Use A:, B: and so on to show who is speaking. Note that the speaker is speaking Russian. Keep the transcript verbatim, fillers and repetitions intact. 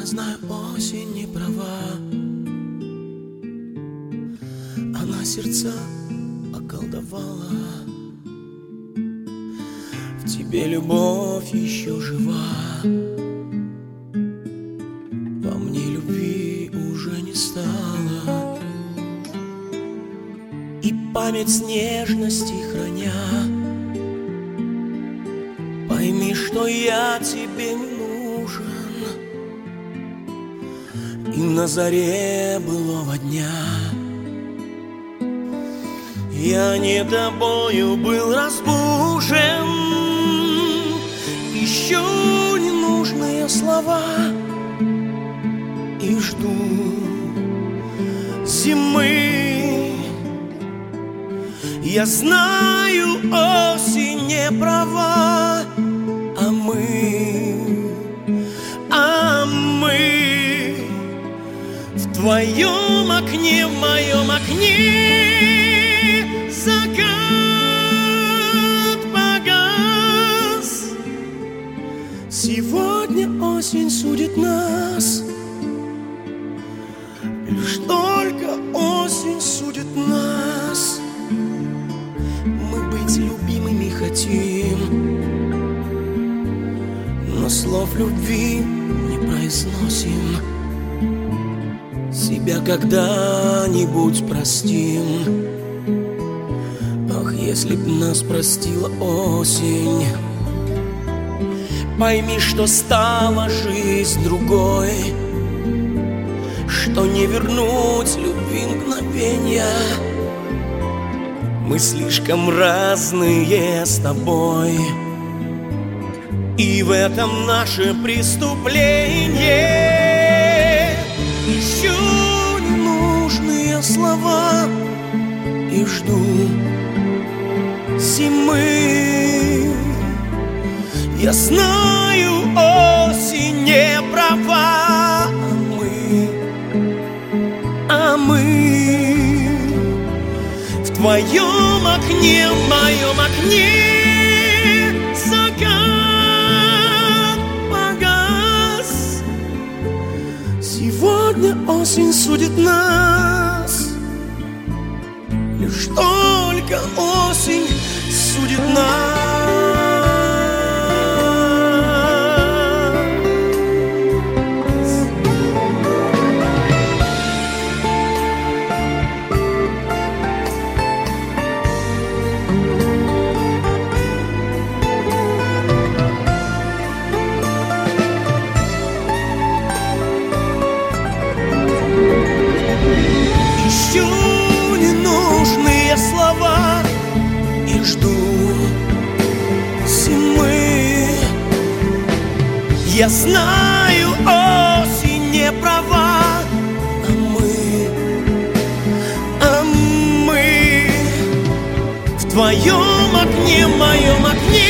A: Я знаю, осень не права, она сердца околдовала. В тебе любовь еще жива, во мне любви уже не стало. И память с нежности храня, пойми, что я тебе не нужен. И на заре былого дня я не тобою был разбужен. Ищу ненужные слова и жду зимы. Я знаю, осень не права, а мы, а мы в твоем окне, в моем окне закат погас. Сегодня осень судит нас, лишь только осень судит нас. Мы быть любимыми хотим, но слов любви не произносим. Себя когда-нибудь простим. Ах, если б нас простила осень, пойми, что стала жизнь другой, что не вернуть любви мгновенья. Мы слишком разные с тобой, и в этом наше преступление. Ищу ненужные слова и жду зимы. Я знаю, осень не права, а мы, а мы в твоем окне, в моем окне закат погас. Сегодня осень судит нас, лишь только осень судит нас. Ищу ненужные слова и жду зимы. Я знаю, осень не права, а мы, а мы в твоем окне, в моем окне